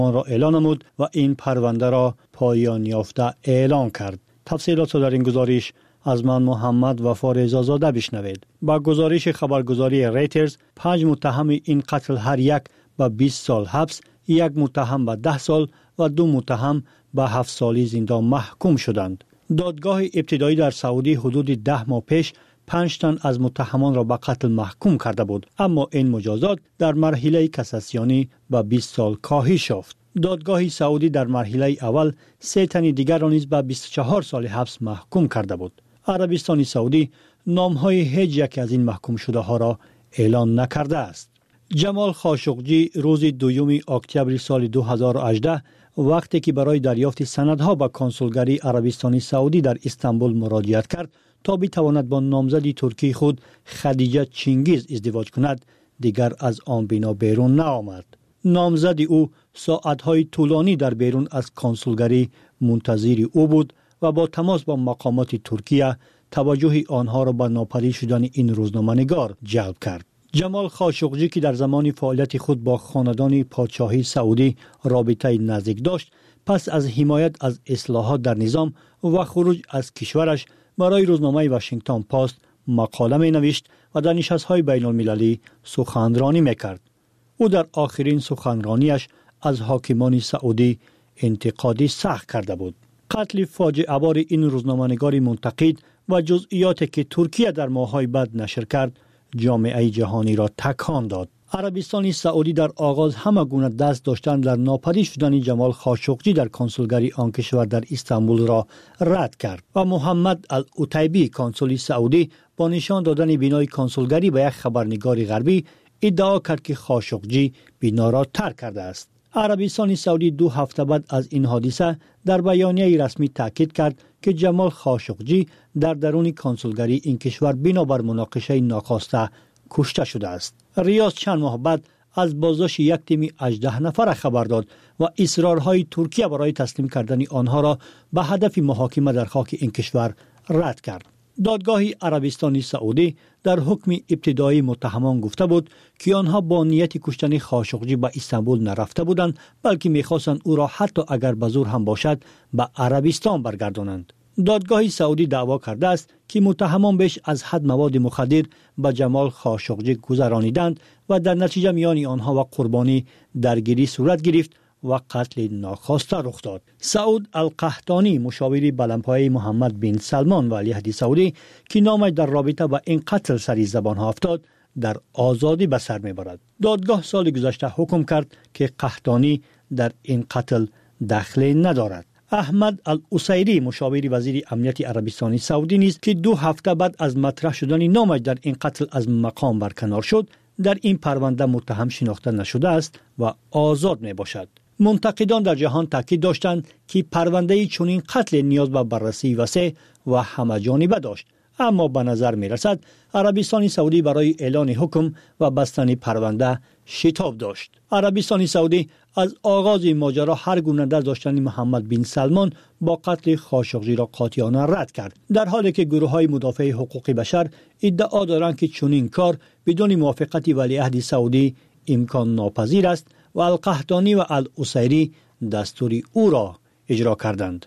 آن را اعلام نمود و این پرونده را پایان یافته اعلام کرد. تفصیلات را در این گزارش از من محمد وفا رضازاده بشنوید. با گزارش خبرگزاری ریترز 5 متهم این قتل هر یک به 20 سال حبس، 1 متهم به 10 سال و 2 متهم به 7 سالی زندان محکوم شدند. دادگاه ابتدایی در سعودی حدود 10 ماه پیش 5 تن از متهمان را به قتل محکوم کرده بود، اما این مجازات در مرحله کاساسیونی به 20 سال کاهش یافت. دادگاه سعودی در مرحله اول 3 تن دیگر را نیز به 24 سال حبس محکوم کرده بود. عربستان سعودی نامهای هیچ یک از این محکوم شده ها را اعلان نکرده است. جمال خاشقجی روز 2 اکتبر سال 2018 وقتی که برای دریافت سندها به کنسولگری عربستان سعودی در استانبول مراجعت کرد تا بتواند با نامزد ترکی خود خدیجه چینگیز ازدواج کند، دیگر از آن بنا بیرون نآمد. نامزد او ساعتهای طولانی در بیرون از کنسولگری منتظر او بود و با تماس با مقامات ترکیه توجه آنها را به ناپدید شدن این روزنامه‌نگار جلب کرد. جمال خاشقجی که در زمان فعالیت خود با خاندان پادشاهی سعودی رابطه نزدیک داشت، پس از حمایت از اصلاحات در نظام و خروج از کشورش برای روزنامه واشنگتن پست مقاله می نوشت و در نشست‌های بین المللی سخنرانی میکرد. او در آخرین سخنرانیش از حاکمان سعودی انتقادی سخت کرده بود. قتل فاجعه بار این روزنامه‌نگار منتقد و جزئیاتی که ترکیه در ماه‌های بعد نشر کرد جامعه جهانی را تکان داد. عربستان سعودی در آغاز همه گونه دست داشتن در ناپدید شدن جمال خاشقجی در کنسولگری آن کشور در استانبول را رد کرد و محمد العتیبی کنسول سعودی با نشان دادن بینای کنسولگری به یک خبرنگار غربی ادعا کرد که خاشقجی بنا را ترک کرده است. عربستان سعودی 2 هفته بعد از این حادثه در بیانیه رسمی تاکید کرد که جمال خاشقجی در درون کنسولگری این کشور بنابر مناقشه ناخواسته کشته شده است. ریاض چند ماه بعد از بازداشت یک تیم 18 نفر خبر داد و اصرارهای ترکیه برای تسلیم کردن آنها را به هدف محاکمه در خاک این کشور رد کرد. دادگاه عربستان سعودی در حکم ابتدایی متهمان گفته بود که آنها با نیت کشتن خاشقجی به استانبول نرفته بودند، بلکه می‌خواستند او را حتی اگر به زور هم باشد به عربستان برگردانند. دادگاه سعودی دعوا کرده است که متهمان بیش از حد مواد مخدر به جمال خاشقجی گذرانیدند و در نتیجه میان آنها و قربانی درگیری صورت گرفت و قتل ناخواسته رخ داد. سعود القحطانی مشاور بلندپایه محمد بن سلمان ولیعهد سعودی که نامش در رابطه با این قتل سری زبان ها افتاد در آزادی به سر میبرد. دادگاه سال گذشته حکم کرد که قحطانی در این قتل دخل ندارد. احمد العسیری مشاور وزیر امنیت عربستان سعودی نیز که 2 هفته بعد از مطرح شدن نامش در این قتل از مقام برکنار شد، در این پرونده متهم شناخته نشده است و آزاد می باشد. منتقدان در جهان تاکید داشتند که پرونده چنین قتل نیاز به بررسی وسیع و همه‌جانبه داشت، اما به نظر می رسد عربستان سعودی برای اعلان حکم و بستن پرونده شتاب داشت. عربستان سعودی از آغاز این ماجرا هر گونه دست داشتن محمد بن سلمان با قتل خاشقجی را قاطعانه رد کرد، در حالی که گروه‌های مدافع حقوق بشر ادعا دارند که چنین کار بدون موافقت ولیعهد سعودی امکان ناپذیر است و القحطانی و العسیری دستور او را اجرا کردند.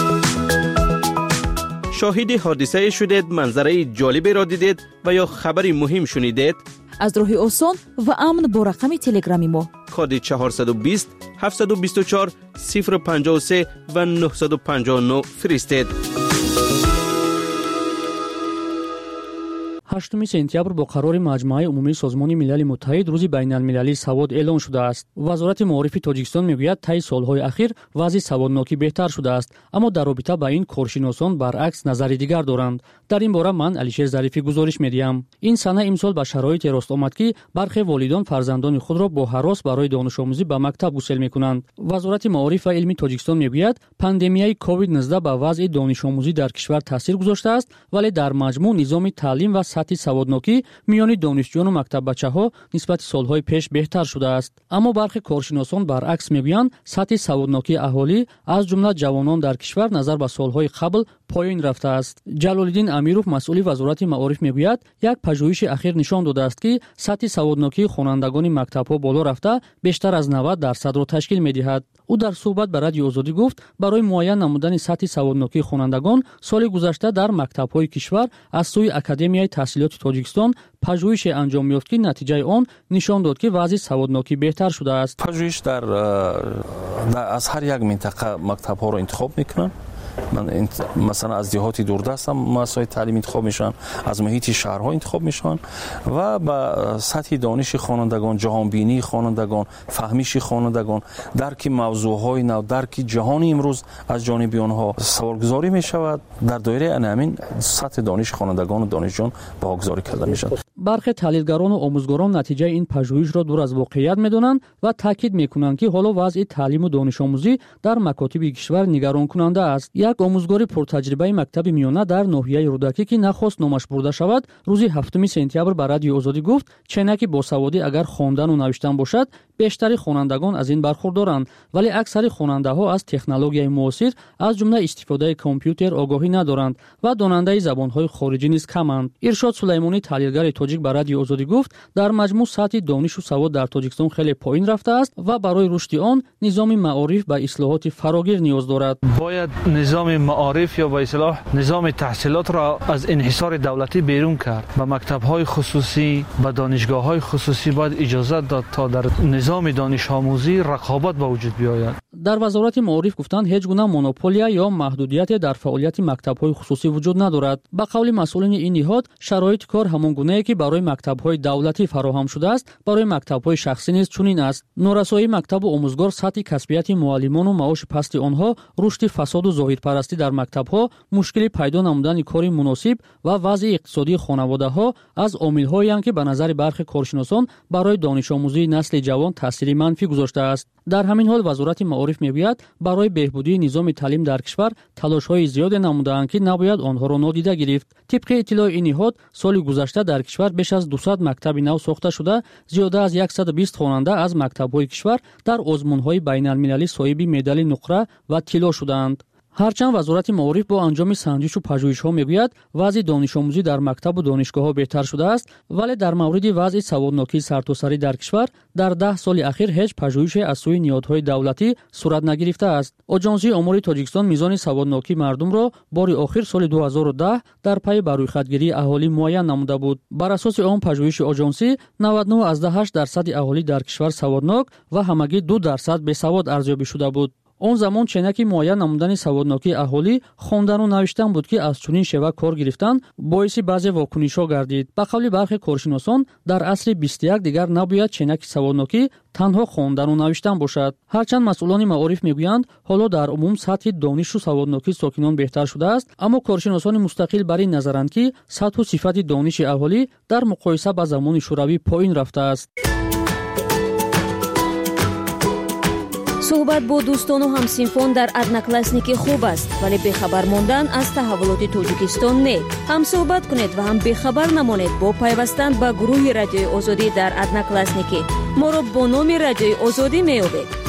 شاهد حادثه شدید، منظره جالبی را دیدید و یا خبری مهم شنیدید؟ از راه آسان و امن با رقم تلگرامی ما کد 420 724 053 و 959 فرستید. 8 سентябр бо қарори маҷмӯаи умумии Созмони Милали Муттаҳид рӯзи байналмилалии савод эълон шудааст. Вазорати Маорифи Тоҷикистон мегӯяд таи солҳои ахир вазъи саводнокӣ беҳтар шудааст, аммо дар робита ба ин коршиносон баръакс назари дигар доранд. дар ин бора ман Алишер Зарифӣ гузориш медиҳам. ин сана имсол ба шароите рост омад ки бархе волидон фарзандони худро бо ҳарос барои донишомӯзӣ ба мактаб гусел мекунанд. Вазорати Маориф ва илми Тоҷикистон мегӯяд пандемияи COVID-19 ба вазъи донишомӯзӣ дар кишвар таъсир гузоштааст, вале дар маҷмӯъ низоми таълим ва сатҳи саводнокӣ миёни донишҷӯёну мактаббачаҳо нисбати солҳои пеш беҳтар шудааст. аммо бархе коршиносон баръакс мегӯянд сатҳи саводнокии аҳолӣ аз ҷумла ҷавонон дар кишвар назар ба солҳои қабл پایین رفته است. جلال‌الدین امیرов مسئول وزارت معارف میگوید یک پژوهش اخیر نشان داده است که سطح سوادناکی خوانندگان مکتب‌ها بالا رفته بیشتر از 90% را تشکیل می‌دهد. او در صحبت با رادیو آزادی گفت برای معاین نمودن سطح سوادناکی خوانندگان سال گذشته در مکتب‌های کشور از سوی اکادمیای تحصیلات تاجیکستان پژوهش انجام یافت که نتیجه آن نشان داد که وضع سوادناکی بهتر شده است. پژوهش در از هر یک منطقه مکتب‌ها را انتخاب می‌کنند. من مثلا از دیهات دوردست هم مؤسسات تعلیم انتخاب میشن، از محیط شهرها انتخاب میشن و با سطح دانش خوانندگان، جهانبینی خوانندگان، فهمیش خوانندگان، درک موضوعهای نو، درک جهان امروز از جانب آنها سوالگذاری میشود. در دایره همین سطح دانش خوانندگان و دانشجویان واگذاری کرده میشن. برخی تحلیلگران و آموزگاران نتیجه این پژوهش را دور از واقعیت میدانند و تاکید میکنند که حالا وضع تعلیم و دانش آموزی در مکاتب کشور نگران کننده است. یک آموزگار پرتجربه مکتب میانه در ناحیه رودکی که نخواست نامش برده شود، روز 7 سپتامبر به رادیو آزادی گفت چنانکه باسوادی اگر خواندن و نوشتن باشد بیشتر خوانندگان از این برخوردارند، ولی اکثر خواننده‌ها از تکنولوژی معاصر از جمله استفاده کامپیوتر آگاهی ندارند و داننده زبان‌های خارجی نیز کمند. ارشاد سلیمانی تحلیلگر تاجیک به رادیو آزادی گفت در مجموع سطح دانش و سواد در تاجیکستان خیلی پایین رفته است و برای رشد آن نظام معارف به اصلاحات فراگیر نیاز دارد. باید نظام معارف یا به اصطلاح نظام تحصیلات را از انحصار دولتی بیرون کرد. به مکتب‌های خصوصی، به دانشگاه‌های خصوصی باید اجازه داد تا در نظام دانش آموزی رقابت به وجود بیاید. در وزارت معارف گفتند هیچ گونه مونوپولیا یا محدودیت در فعالیت مکتب‌های خصوصی وجود ندارد. به قول مسئولین این نهاد شرایط کار همان گونه‌ای که برای مکتب‌های دولتی فراهم شده است برای مکتب‌های شخصی نیز چنین است. نورسایی مکتب و آموزگار سطح کسبیت معلمان و معاش پست آنها، رشد فساد و ظاهرپرستی در مکتب‌ها، مشکل پیدا نمودن کاری مناسب و وضع اقتصادی خانواده‌ها از عامل‌هایی اند که به نظر برخی کارشناسان برای دانش آموزی نسل جوان تأثیر منفی گذاشته است. در همین حال وزارت معارف میگوید برای بهبودی نظام تعلیم در کشور تلاش‌های زیاد نموده‌اند که نباید آنها را نادیده گرفت. طبق اطلاع این نهاد سال گذشته در کشور بیش از 200 مکتب نو ساخته شده، زیاده از 120 خواننده از مکتب‌های کشور در آزمون‌های بین‌المللی صاحب مدال نقره و طلا شدند. هرچند وزارت معارف با انجام سنجش و پژوهش‌ها میگوید وضع دانش آموزی در مکتب و دانشگاه‌ها بهتر شده است، ولی در مورد وضع سوادناکی سرتاسری در کشور در 10 سال اخیر هیچ پژوهشی از سوی نهادهای دولتی صورت نگرفته است. آژانس آمار تاجیکستان میزان سوادناکی مردم را بار آخر سال 2010 در پی برویخطگیری اهالی معین نموده بود. بر اساس آن پژوهش آژانسی 99.8% اهالی در کشور سوادناک و همگی 2% بی‌سواد ارزیابی شده بود. اون زمان چنکی معین نمودن سوادناکی اهالی خواندن و نوشتن بود که از چنین شیوه کار گرفتن باعث بعضی واکنش‌ها گردید. به قول برخی کارشناسان در عصر 21 دیگر نباید چنکی سوادناکی تنها خواندن و نوشتن باشد. هرچند مسئولان معارف میگویند حالا در عموم سطح دانش و سوادناکی ساکنان بهتر شده است، اما کارشناسان مستقل بر این نظرند که سطح و صفت دانش اهالی در مقایسه با زمان شوروی پایین رفته است. صحبت با دوستان و همسنفان در ادناکلاسنیکی خوب است، ولی بخبر ماندن از تحولات تاجیکستان نه. هم صحبت کنید و هم بخبر نمانید با پیوستن به گروه رادیوی آزادی در ادناکلاسنیکی. ما را با نام رادیوی آزادی میابید.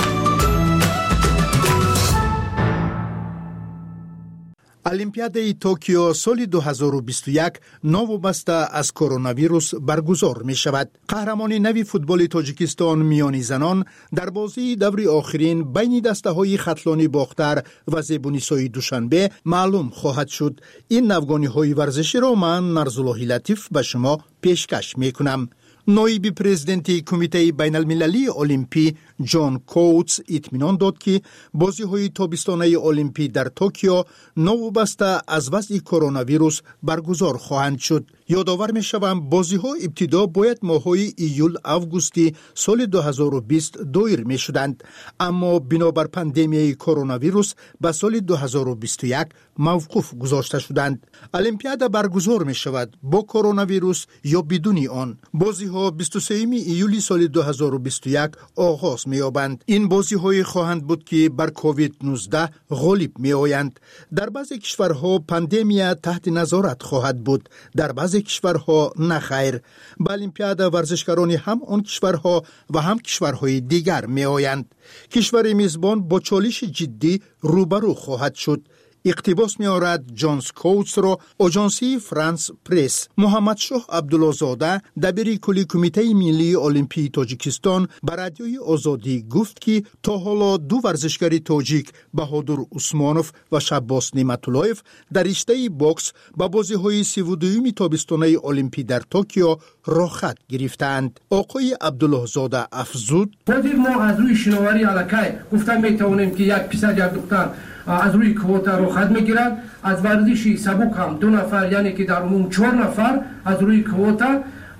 المپیادای توکیو سال 2021 نوابسته از کرونا ویروس برگزار می شود. قهرمانی نوی فوتبال تاجیکستان میانی زنان در بازی دور آخرین بین دسته های خطلانی باختر و زیبونیسای دوشنبه معلوم خواهد شد. این نوگانی های ورزشی را من نرزالله لطیف به شما پیشکش می کنم. نایب پرزیدنت کمیته بین المللی المپی جان کوتس اطمینان داد که بازی‌های تابستانه المپی در توکیو نوابسته از وضع کرونا ویروس برگزار خواهند شد. یادآور می‌شوم بازی‌ها ابتدا باید ماه‌های ایول آگوستی سال 2020 دایر می‌شدند، اما بنابر پاندمیای کرونا ویروس به سال 2021 موقوف گذاشته شدند. المپیاد برگزار می‌شود با کرونا ویروس یا بدون آن. بازی‌ها 23 ایولی سال 2021 آغاز می‌یابند. این بازی‌های خواهند بود که بر کووید 19 غالب می‌آیند. در بعضی کشورها پاندمی تحت نظارت خواهد بود، در بعضی کشورها نخیر. به المپیاد ورزشکاران هم آن کشورها و هم کشورهای دیگر می‌آیند. کشور میزبان با چالش جدی روبرو خواهد شد. اقتباس می‌آورد جانز کوتس را آژانسی فرانس پرس. محمد شاه عبدالله زاده دبیر کلی کمیته ملی المپی تاجیکستان به رادیوی آزادی گفت که تا حالا دو ورزشکار تاجیک بهادر عثمانوف و شباس نعمت‌اللهیف در رشته باکس به بازی‌های 32 تابستانه المپی در توکیو رخصت گرفتند. آقای عبدالله زاده افزود: ما از روی شناوری الکای گفتم میتوانیم که یک پسر یک دختر از روی کوتا رخصت میگیرند. از ورزشی سبک هم 2 نفر یعنی که در عموم 4 نفر از روی کوتا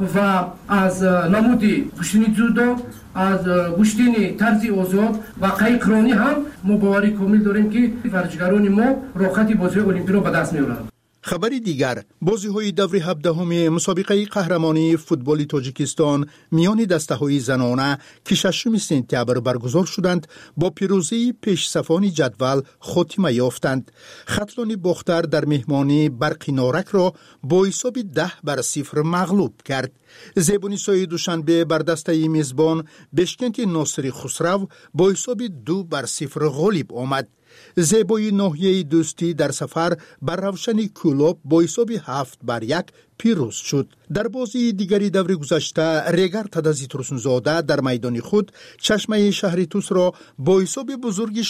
و از نمودی گشتنی جودو، از گشتنی طرز آزاد و قایقرانی هم ما باوری کامل داریم که ورزشکاران ما رخصت بازی المپی را به دست میارند. خبری دیگر، بازی‌های دور 17 مسابقه قهرمانی فوتبال تاجیکستان میان دسته‌های زنانه که 6 سپتامبر برگزار شدند با پیروزی پیشصفان جدول خاتمه یافتند. خطلان باختر در مهمانی برق نارک را با حساب 10-0 مغلوب کرد. زیبونیسای دوشنبه بر دسته میزبان بشکنت ناصری خسرو با حساب 2-0 غالب آمد. زیبای ناحیه دوستی در سفر بر روشن کلوب با حساب 7-1 پیروز شد. در بازی دیگری دور گذشته ریگر تدازی ترسونزاده در میدان خود چشمه شهری توس را با حساب بزرگ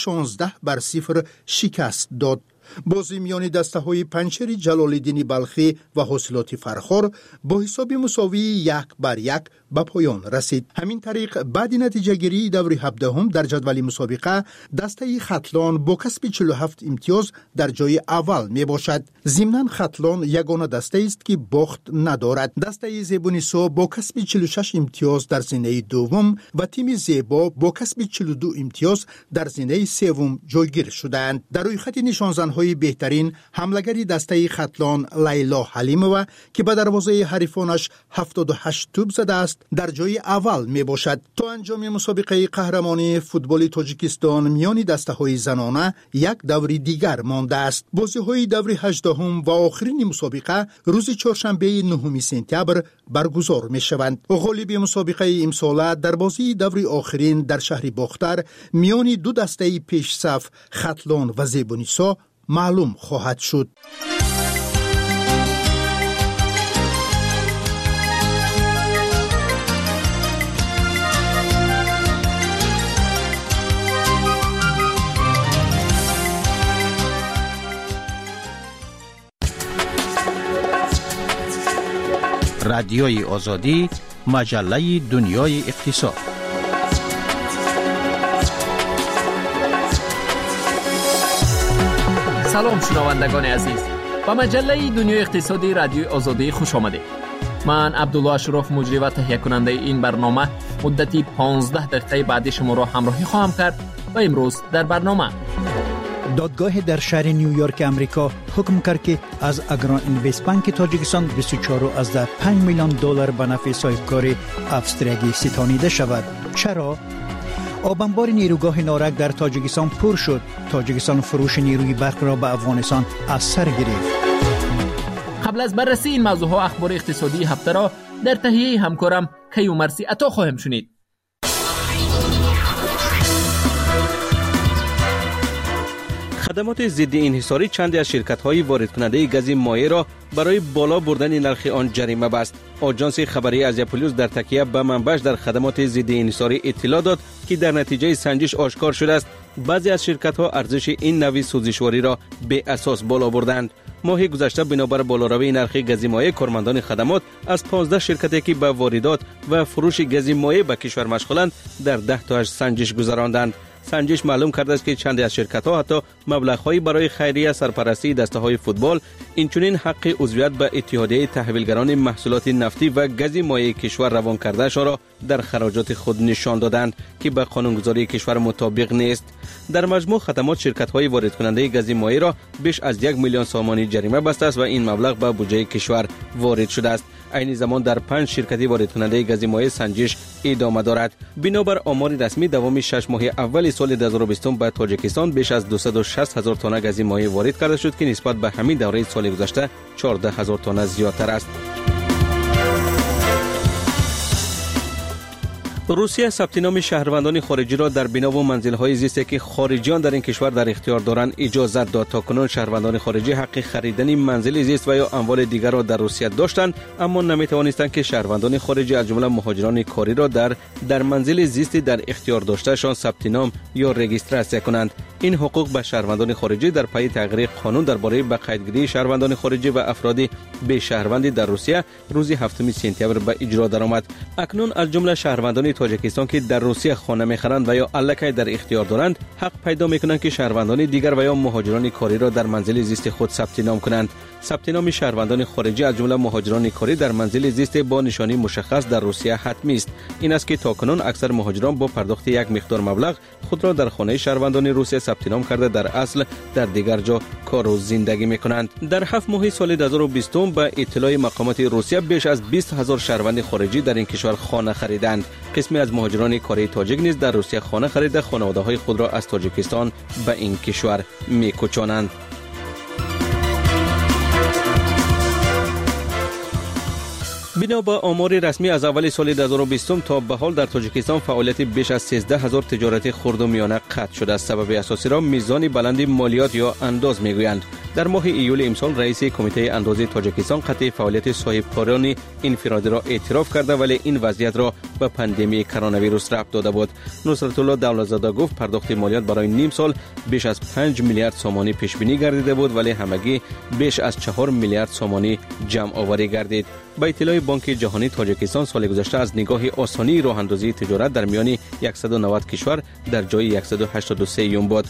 16-0 شکست داد. بازی میان دسته‌های پنچر جلال‌الدین بلخی و حاصلات فرخار با حساب مساوی 1-1 به پایان رسید. همین طریق بعد نتیجه گیری دور 17 در جدول مسابقه دسته خطلان با کسب 47 امتیاز در جای اول می باشد. ضمناً خطلان یگانه دسته است که باخت ندارد. دسته زیبونیسا با کسب 46 امتیاز در زینه دوم و تیم زیبا با کسب 42 امتیاز در زینه سوم جایگیر شدند. در روی خط نشانزن‌های بهترین حملگری دسته خطلان لیلا حلیمова که به دروازه حریفانش 78 توپ زده است در جای اول می باشد. تا انجام مسابقه قهرمانی فوتبال تاجیکستان میان دسته‌های زنانه یک دور دیگر مانده است. بازی‌های دور 18 و آخرین مسابقه روز چهارشنبه 9 سپتامبر برگزار می شوند. غالب مسابقه امسال در بازی دور آخرین در شهر باختر میان دو دسته پیش صف خطلان و زیبونیسا معلوم خواهد شد. رادیوی آزادی، مجله دنیای اقتصاد. سلام شنوندگان عزیز، با مجله دنیای اقتصادی رادیوی آزادی خوش آمدید. من عبدالله اشرف مجری و تهیه کننده این برنامه مدتی 15 دقیقه بعد شما را همراهی خواهم کرد و امروز در برنامه دادگاه در شهر نیویورک امریکا حکم کرد که از اگران اینوست بانک تاجیکستان 24.5 میلیون دلار به نفع صاحبکار افستریگی ستانیده شود. چرا؟ آبانبار نیروگاه نارک در تاجیکستان پر شد. تاجیکستان فروش نیروی برق را به افغانستان از سر گرفت. قبل از بررسی این موضوعها اخبار اقتصادی هفته را در تهیه همکارم کیومرسی عطا خواهم شنید. خدمات ضد انحصاری چند از شرکت‌های وارد کننده گاز مایع را برای بالا بردن نرخ آن جریمه بست. آژانس خبری آسیا پلیس در تکیه به منبعش در خدمات ضد انحصاری اطلاع داد که در نتیجه سنجش آشکار شده است بعضی از شرکت‌ها ارزش این نوع سوزشواری را به اساس بالا بردند. ماه گذشته بنابر بالاروی نرخ گاز مایع کارمندان خدمات از 15 شرکتی که به واردات و فروش گاز مایع به کشور مشغولند در 10 تاش سنجش گذراندند. سنجش معلوم کرده است که چند از شرکت‌ها حتی مبلغ‌هایی برای خیریه، سرپرستی دسته‌های فوتبال، اینچنین حق عضویت به اتحادیه تحویلگران محصولات نفتی و گاز مایع کشور روان کرده‌شان را در خراجات خود نشان دادند که به قانونگذاری کشور مطابق نیست. در مجموع خدمات شرکت‌های وارد کننده گاز مایع را بیش از 1 میلیون سامانی جریمه بسته است و این مبلغ به بودجه کشور وارد شده است. این زمان در 5 شرکتی وارد کننده گاز مایع سنجش ادامه دارد. بنابر آمار رسمی دوام 6 ماه اول سال 2020 به تاجیکستان بیش از 260,000 تن گاز مایع وارد کرده شد که نسبت به همین دوره سال گذشته 14,000 تن زیادتر است. روسیه ثبت نام شهروندان خارجی را در بنا و منزل‌های زیستی که خارجیان در این کشور در اختیار دارند اجازه داد. تاکنون شهروندان خارجی حق خریدن منزل زیست و یا اموال دیگر را در روسیه داشتند، اما نمی‌توانستند که شهروندان خارجی از جمله مهاجران کاری را در منزل زیستی در اختیار داشتهشان ثبت نام یا رجیستراسیون کنند. این حقوق به شهروندان خارجی در پی تغییر قانون درباره به قیدگیری شهروندان خارجی و افراد به شهروندی در روسیه روز 7 سپتامبر به اجرا درآمد. اکنون از جمله شهروندان تاجیکستان که در روسیه خانه می‌خرند و یا الکی در اختیار دارند، حق پیدا می‌کنند که شهروندان دیگر و یا مهاجران کاری را در منزل زیست خود ثبت نام کنند. ثبت نام شهروندان خارجی از جمله مهاجران کاری در منزل زیست با نشانی مشخص در روسیه حتمی است. این است که تاکنون اکثر مهاجران با پرداخت یک مقدار مبلغ خود را در خانه شهروندان روسیه ثبت نام کرده در اصل در دیگر جا کار و زندگی می‌کنند. در 7 ماه سال 2020 به اطلاع مقامات روسیه بیش از 20,000 شهروند خارجی در این کشور خانه خریدند. قسمی از مهاجران کاری تاجیک نیز در روسیه خانه خریده خانواده‌های خود را از تاجیکستان به این کشور می‌کوچانند. بنا به آمار رسمی از اول سال 2020 تا به حال در تاجیکستان فعالیت بیش از 13,000 تجارت خرد و میانه قطع شده است. سبب اساسی را میزان بلند مالیات یا انداز میگویند. در ماه ایول امسال رئیس کمیته اندازه تاجیکستان قطع فعالیت صاحبکاران انفرادی را اعتراف کرده، ولی این وضعیت را به پاندمی کرونا ویروس ربط داده بود. نصرت الله دولتزاده گفت پرداخت مالیات برای نیم سال بیش از 5 میلیارد سومانی پیش بینی گردیده بود، ولی همگی بیش از 4 میلیارد سومانی جمع آوری گردید. با اطلاع بانک جهانی تاجیکستان سال گذشته از نگاه آسانی راه اندازی تجارت در میان 190 کشور در جای 183 بود.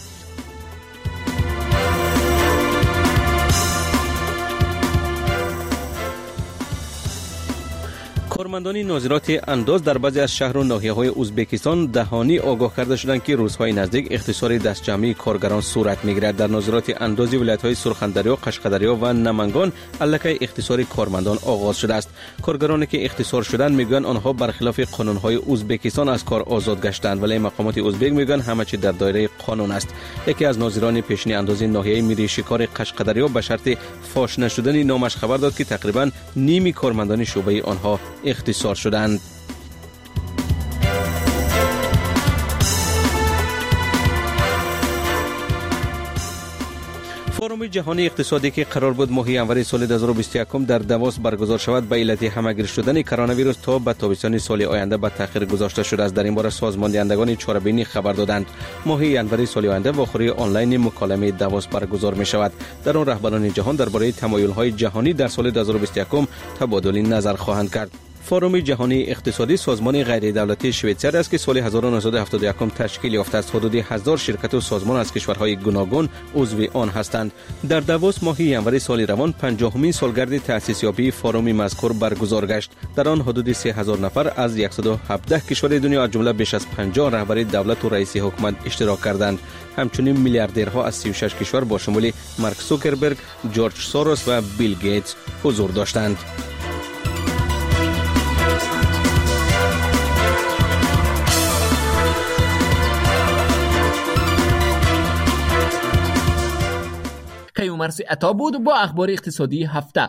کارمندان ناظرات انداز در بعضی از شهر و ناحیه‌های ازبکستان دهانی آگاه کرده شدند که روزهای نزدیک اختصار دستجمعی کارگران صورت می‌گیرد. در ناظرات اندازی ولایت‌های سرخندریا، قشقدریا و نمنگان الکی اختصار کارمندان آغاز شده است. کارگرانی که اختصار شدند میگویند آنها برخلاف قانون‌های ازبکستان از کار آزاد گشتند، ولی مقامات ازبک میگویند همه چیز در دایره قانون است. یکی از ناظران پیشین اندازی ناحیه میری شکار قشقدریا به شرط فاش نشدن نامش خبر داد که تقریباً نیمی کارمندان شعبه آنها اختصار شدند. فورم جهانی اقتصادی که قرار بود ماه ژانویه سال 2021 در داووس برگزار شود به علت همهگیر شدن کرونا ویروس تا به تابستان سال آینده به تاخیر گذاشته شده است. در این باره سازمان دهندگان چاره‌بینی خبر دادند ماه ژانویه سال آینده واخوری آنلاین مکالمه داووس برگزار می شود. در آن رهبران جهان درباره تمایل‌های جهانی در سال 2021 تبادل نظر خواهند کرد. فورم جهانی اقتصادی سازمان غیر دولتی شویتزر است که سال 1971 تشکیل یافته است. حدود 1000 شرکت و سازمان از کشورهای گوناگون عضو آن هستند. در داووس ماه ژانویه سال روان 50مین سالگرد تأسیس یابی فورم مذکور برگزار گشت. در آن حدود 3000 نفر از 117 کشور دنیا از جمله بیش از 50 رهبر دولت و رئیس حکومت اشتراک کردند. همچنین میلیاردرها از 36 کشور با شمول مارک زوکربرگ، جورج سوروس و بیل گیتس حضور داشتند. مرسی عطا بود با اخبار اقتصادی هفته.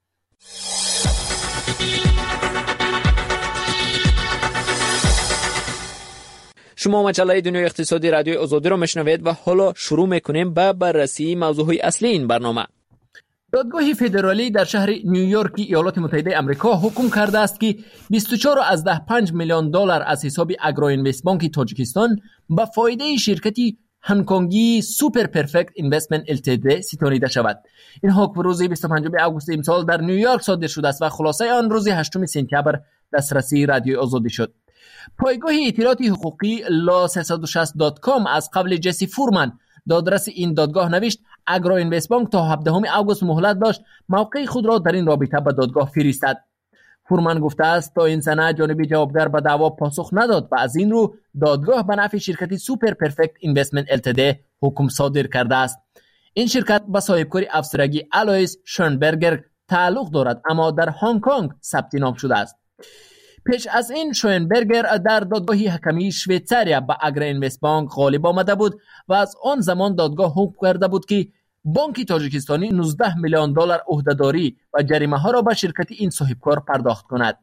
شما مجله دنیای اقتصادی رادیوی آزادی را میشنوید و حالا شروع میکنیم به بررسی موضوعهای اصلی این برنامه. دادگاه فدرالی در شهر نیویورک ایالات متحده آمریکا حکم کرده است که 24.5 میلیون دلار از حساب اگرو اینوست بانک تاجیکستان به فایده شرکتی هنگکنگی سوپر پرفکت اینوستمنت LTD ستانیده شود. این حکم روز 25 آگوست امسال در نیویورک صادر شده است و خلاصه آن روز 8 سپتامبر دسترسی رادیوی آزادی شد. پایگاه اطلاعات حقوقی law360.com از قبل جسی فورمن دادرس این دادگاه نوشت اگرو اینوست بانک تا 17 آگوست مهلت داشت موقع خود را در این رابطه به دادگاه فرستد. فورمن گفته است تا این سنه جانب جوابگر به دعوا پاسخ نداد و از این رو دادگاه به نفع شرکتی سوپر پرفکت اینوستمنت LTD حکم صادر کرده است. این شرکت به صاحبکاری افسرگی آلویس شونبرگر تعلق دارد اما در هنگ کنگ ثبت نام شده است. پیش از این شونبرگر در دادگاه حکمی شویتزاریا به اگرو اینوست بانک غالب آمده بود و از آن زمان دادگاه حکم کرده بود که بانک تاجیکستانی 19 میلیون دلار عهده‌داری و جریمه ها را به شرکت این صاحبکار پرداخت کند.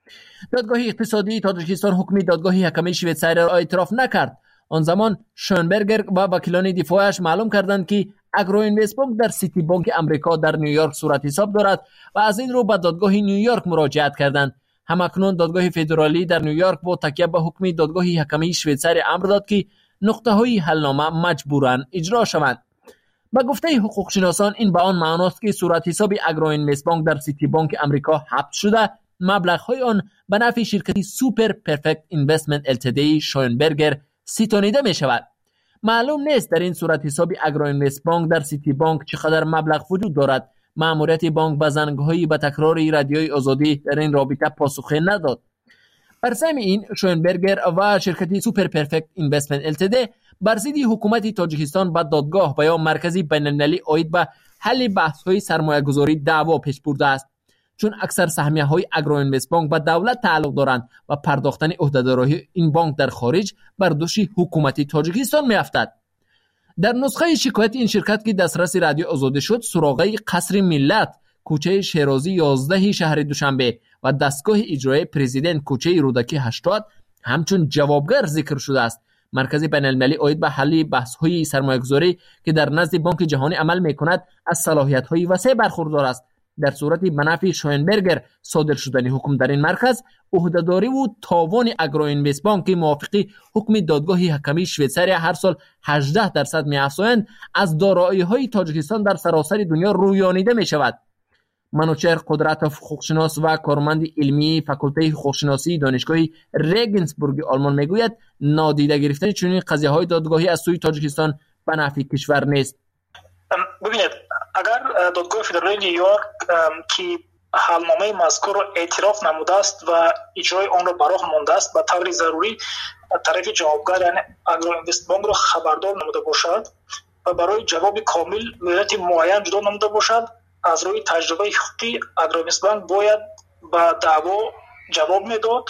دادگاه اقتصادی تاجیکستان حکم دادگاه حکمی شویتساری را اعتراف نکرد. آن زمان شونبرگر و وکیلان دفاعش معلوم کردند که اگرو اینوست بانک در سیتی بانک امریکا در نیویورک صورت حساب دارد و از این رو به دادگاه نیویورک مراجعت کردند. همکنون دادگاه فدرالی در نیویورک با تکیه به حکم دادگاه حکمی شویتساری امر داد که نقطه‌های حلنامه مجبوراً اجرا شوند. با گفته حقوقشناسان این به آن معناست که صورت حساب اگرو اینوست بانک در سیتی بانک امریکا حبس شده، مبلغ‌های آن به نفع شرکت سوپر پرفکت اینوستمنت التدی شونبرگر ستانیده می شود. معلوم نیست در این صورت حساب اگرو اینوست بانک در سیتی بانک چقدر مبلغ وجود دارد. مأموریت بانک به زنگ‌های به تکرار رادیوی آزادی در این رابطه پاسخی نداد. بر سم این شونبرگر و شرکت سوپر پرفکت اینوستمنت التدی بر ضد حکومت تاجیکستان به دادگاه و یا مرکزی بین‌المللی عاید به حل بحث‌های سرمایه‌گذاری دعوا پیش برده است، چون اکثر سهمیه‌های اگرو اینوست بانک به دولت تعلق دارند و پرداختن عهدهداری این بانک در خارج بر دوش حکومت تاجیکستان می‌افتد. در نسخه شکایت این شرکت که دسترس رادیو آزادی شد، سراغه قصر ملت، کوچه شیرازی 11 شهر دوشنبه و دستگاه اجرایی پرزیدنت کوچه رودکی 80 همچون جوابگر ذکر شده است. مرکز بین‌المللی عاید به حل بحث‌های سرمایه‌گذاری که در نزد بانک جهانی عمل می‌کند از صلاحیت‌های وسیع برخوردار است. در صورت منافع شوینبرگر صادر شدن حکم در این مرکز، عهدهداری و تاوان اگرو اینوست بانک موافقی حکم دادگاه حکمی شویتساری هر سال 18% می‌افزایند از دارایی‌های تاجیکستان در سراسر دنیا رویانیده می‌شود. منوچهر قدرتوف حقوقشناس و کارمند علمی فاکولته حقوقشناسی دانشگاه رگنسبورگ آلمان میگوید نادیده گرفتن چنین قضیه‌های دادگاهی از سوی تاجیکستان به نفع کشور نیست. ببینید، اگر دادگاه فدرالی نیویورک که حلنامه مذکور را اعتراف نموده است و اجرای آن را براه مانده است، به طور ضروری طرف جوابگر یعنی اگرو اینوست بانک را خبردار نموده باشد و برای جواب کامل مدت معین جدا نموده باشد. از روی تجربه حقوقی اگرو اینوست بانک باید به دعوا جواب میداد.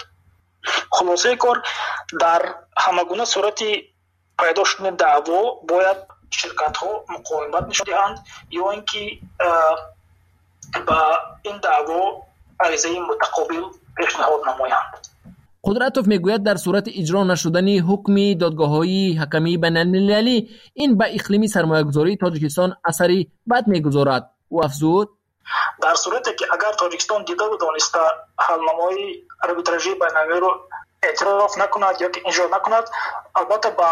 خلاصه کار، در همگونه صورت پیدا شدن دعوا باید شرکت ها مقاومت نشان دهند یا اینکه با این دعوا عریضه متقابل پیشنهاد نمایند. قدرتوف میگوید در صورت اجرا نشدن حکم دادگاه‌های حکمی بین‌المللی این به اقلیم سرمایه‌گذاری تاجیکستان اثری بد میگذارد. او افزود در صورتی که اگر تاجیکستان دیده و دانسته حلنامه‌های آربیتراژی بین‌المللی را اعتراف نکند یا که اجرا نکند، البته با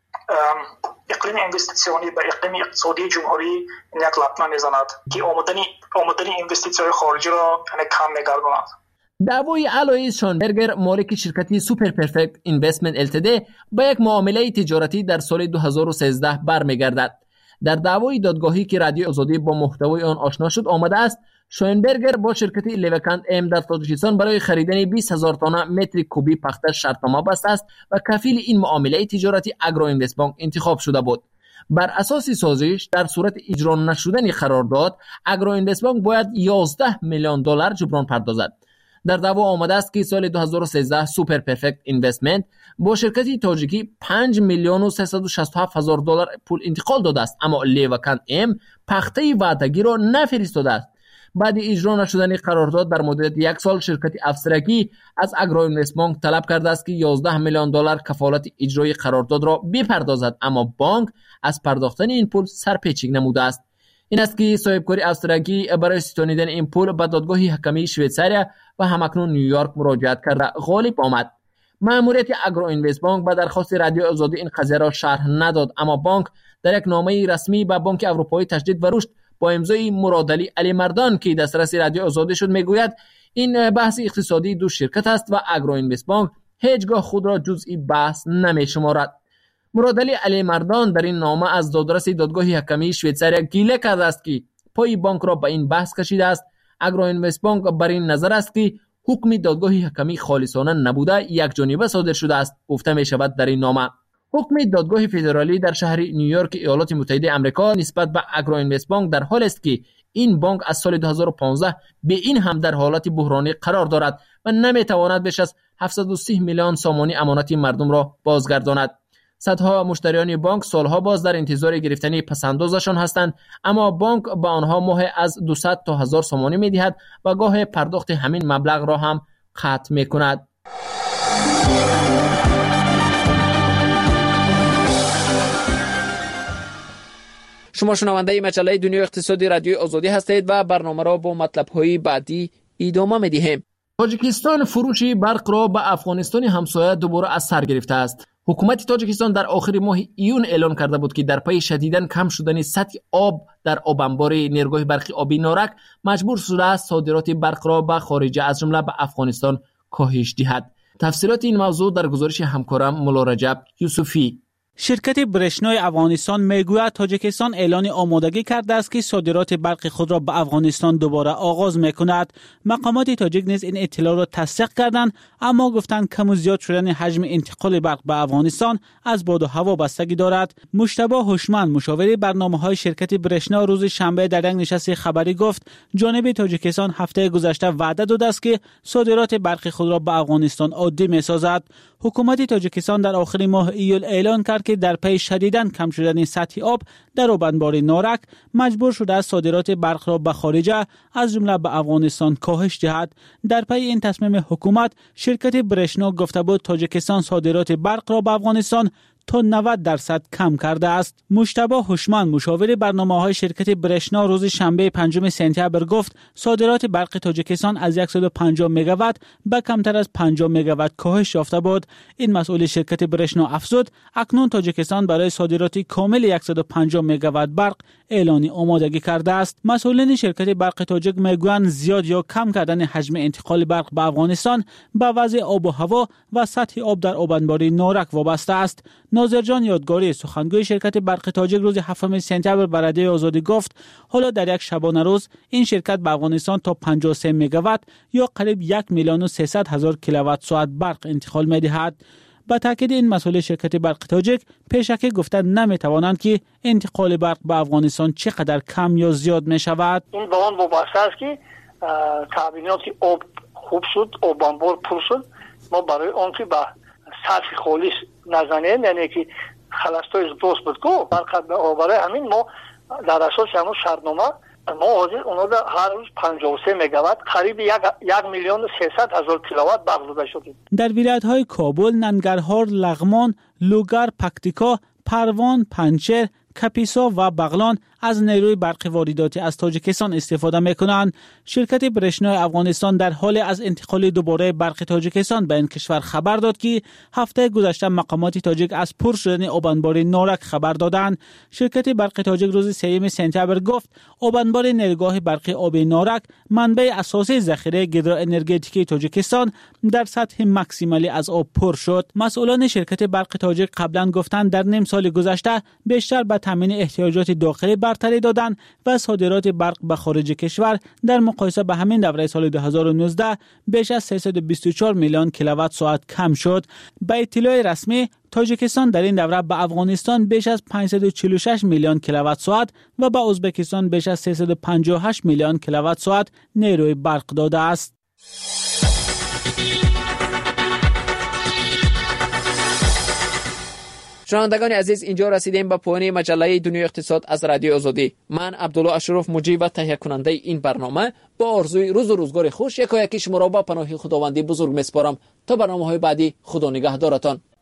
اقلیم اینوستیسیونی به اقلیم اقتصادی جمهوری یک لطمه میزند که آمدن اینوستیسیون خارجی را کم میگرداند. دعوای آلویز شونبرگر مالک شرکت سوپر پرفکت اینوستمنت التدی با یک معامله تجارتی در سال 2013 برمیگردد. در دعوای دادگاهی که رادیو آزادی با محتوای آن آشنا شد آمده است شونبرگر با شرکت لیوکند ام در تاجیکستان برای خریدن 20,000 تن متر کوبی پخته شرطنامه بسته است و کفیل این معامله تجارتی اگرو اینوست بانک انتخاب شده بود. بر اساس سازش در صورت اجرا نشدن قرارداد اگرو اینوست بانک باید 11 میلیون دلار جبران پردازد. در دعوا آمده است که سال 2013 سوپر پرفکت اینوستمنت با شرکتی تاجیکی 5 میلیون و 367 هزار دلار پول انتقال داده است، اما لیوکند ام پخته وعدگی را نفرستاده است. بعد اجرا نشدن قرارداد در مدت یک سال شرکت افسرکی از اگرو اینوست بانک طلب کرده است که 11 میلیون دلار کفالت اجرای قرارداد را بپردازد، اما بانک از پرداختن این پول سرپیچی نموده است. این است که صاحبکاری افسرکی برای ستانیدن این پول به دادگاه حکمی شویتساری و همکنون نیویورک مراجعت کرده غالب آمد. مأموریت اگرو اینوست بانک به درخواست رادیو آزادی این قضیه را شرح نداد، اما بانک در یک نامه رسمی به بانک اروپایی تجدید و رشد با امضای مرادعلی علی مردان که دسترس رادیو آزادی شد میگوید این بحث اقتصادی دو شرکت است و اگرو اینوست بانک هیچگاه خود را جزئی بحث نمی‌شمارد. مرادعلی علی مردان در این نامه از دادرس دادگاه حکمی شویتساری گله کرده است که پای بانک را به این بحث کشیده است. اگرو اینوست بانک بر این نظر است که حکم دادگاه حکمی خالصانه نبوده، یک جانبه صادر شده است. گفته می شود در این نامه حکم دادگاه فدرالی در شهر نیویورک ایالات متحده آمریکا نسبت به اگرو اینوست بانک در حال است که این بانک از سال 2015 به این هم در حالت بحرانی قرار دارد و نمیتواند بیش از 730 میلیون سامانی امانت مردم را بازگرداند. صدها مشتریان بانک سالها باز در انتظار گرفتن پسندازشان هستند، اما بانک به آنها ماه از 200 تا 1000 سامانی میدهد و گاه پرداخت همین مبلغ را هم ختم می‌کند. شما شنونده مجله دنیای اقتصادی رادیو آزادی هستید و برنامه را با مطلب‌های بعدی ادامه می‌دهیم. تاجیکستان فروش برق را به افغانستان همسایه دوباره از سر گرفته است. حکومت تاجیکستان در آخر ماه ایون اعلان کرده بود که در پی شدیداً کم شدن سطح آب در آب انبار نیروگاه برقی آبی نارک مجبور شده است صادرات برق را به خارج از جمله به افغانستان کاهش دهد. تفصیلات این موضوع در گزارش همکارم مولا رجب یوسفی. شرکت برشنای افغانستان میگوید تاجیکستان اعلان آمادگی کرده است که صادرات برق خود را به افغانستان دوباره آغاز میکند. مقامات تاجیک نیز این اطلاع را تصدیق کردند، اما گفتند کم و زیاد شدن حجم انتقال برق به افغانستان از باد و هوا بستگی دارد. مجتبی هوشمند مشاور برنامه‌های شرکت برشنا روز شنبه در یک نشست خبری گفت جانب تاجیکستان هفته گذشته وعده داده است که صادرات برق خود را به افغانستان عادی می‌سازد. حکومت تاجیکستان در آخر ماه ایول اعلان کرد که در پی شدیداً کم شدن سطح آب در آب انبار نارک مجبور شده است صادرات برق را به خارج از جمله به افغانستان کاهش دهد. در پی این تصمیم حکومت شرکت برشنا گفته بود تاجیکستان صادرات برق را به افغانستان تا 90% کم کرده است. مجتبی هوشمند مشاور برنامه‌های شرکت برشنا روز شنبه 5 سپتامبر گفت صادرات برق تاجیکستان از 150 مگاوات به کمتر از 50 مگاوات کاهش یافته بود. این مسئول شرکت برشنا افزود اکنون تاجیکستان برای صادرات کامل 150 مگاوات برق اعلان آمادگی کرده است. مسئولین شرکت برق تاجیک میگویند زیاد یا کم کردن حجم انتقال برق به افغانستان به وضع آب و هوا و سطح آب در آب انبار نارک وابسته است. ناظر جان یادگاری سخنگوی شرکت برق تاجیک روز 7 سپتامبر به رادیو آزادی گفت حالا در یک شبانه روز این شرکت به افغانستان تا 53 مگاوات یا قریب 1,300,000 کیلووات ساعت برق انتقال می‌دهد. با تاکید این مسئله شرکت برق تاجیک پیشکی گفتند نمی‌توانند که انتقال برق به افغانستان چقدر کم یا زیاد می‌شود. این با آن وابسته است که تامینات آب خوب شد، آب انبار پر شد. ما برای آن که به سطح خالص نزنیم، یعنی که خلاصای درست بود برق برای همین ما در اساس همون شرطنامه ما حاضر اونا در هر روز 53 مگاوات قریب 1,300,000 کیلووات برق داده شدیم. در ولایت‌های کابل، ننگرهار، لغمان، لوگر، پکتیکا، پروان، پنجشیر، کپیسا و بغلان از نیروی برق وارداتی از تاجیکستان استفاده می‌کنند. شرکت برشنای افغانستان در حال از انتقال دوباره برق تاجیکستان به این کشور خبر داد که هفته گذشته مقامات تاجیک از پر شدن آب انبار نارک خبر دادند. شرکت برق تاجیک روز 3 سپتامبر گفت آب انبار نیروگاه برقی آب نارک منبع اساسی ذخیره هیدروانرژیکی تاجیکستان در سطح ماکسیمالی از آب پر شد. مسئولان شرکت برق تاجیک قبلا گفتند در نیم سال گذشته بیشتر به تامین احتیاجات داخلی برتری دادن و صادرات برق به خارج کشور در مقایسه به همین دوره سال 2019 بیش از 324 میلیون کیلووات ساعت کم شد. با اطلاع رسمی تاجیکستان در این دوره به افغانستان بیش از 546 میلیون کیلووات ساعت و به ازبکستان بیش از 358 میلیون کیلووات ساعت نیروی برق داده است. شنوندگان عزیز، اینجا رسیدیم به پایان مجله دنیای اقتصاد از رادیو آزادی. من عبدالله اشرف مجری و تهیه کننده این برنامه با آرزوی روز و روزگار خوش یکایک شما را با پناه خداوندی بزرگ میسپارم تا برنامه‌های بعدی. خدا نگهدارتان.